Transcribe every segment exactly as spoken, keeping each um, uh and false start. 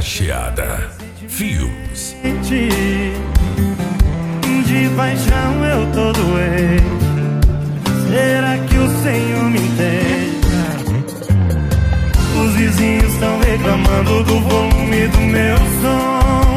Cacheada Fios. De paixão eu tô doente. Será que o Senhor me entende? Os vizinhos estão reclamando do volume do meu som,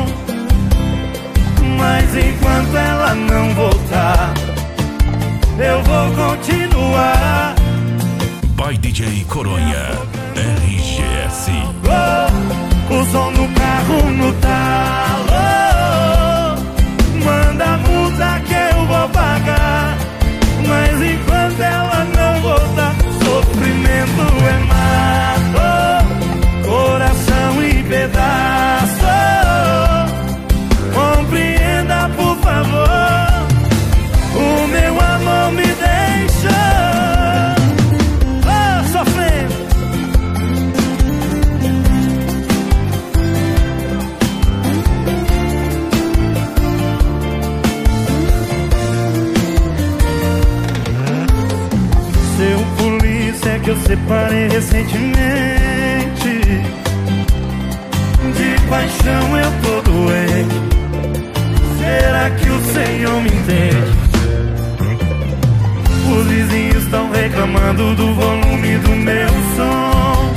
mas enquanto ela não voltar, eu vou continuar. By D J Coronha R G S. Oh, o som do carro no talo. Manda a multa que eu vou pagar, mas enquanto ela não voltar, sofrimento é mato, coração em pedaço. Compreenda, por favor, o meu amor me deixa oh, sofrendo. Seu polícia é que eu separei recentemente. De paixão eu tô doente. Será que o Senhor me entende? Os vizinhos estão reclamando do volume do meu som,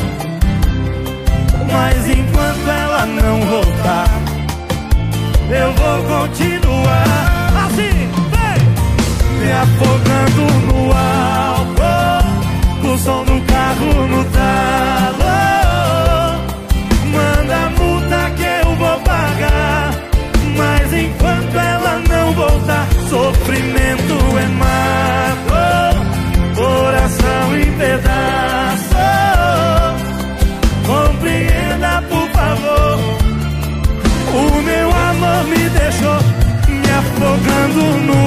mas enquanto ela não voltar, eu vou continuar assim, vem! Me afogando no álcool, o som do carro no talo. Manda a multa que eu vou pagar, mas enquanto ela não voltar, sofrimento é mato, coração em pedaço. Compreenda, por favor, o meu amor me deixou me afogando no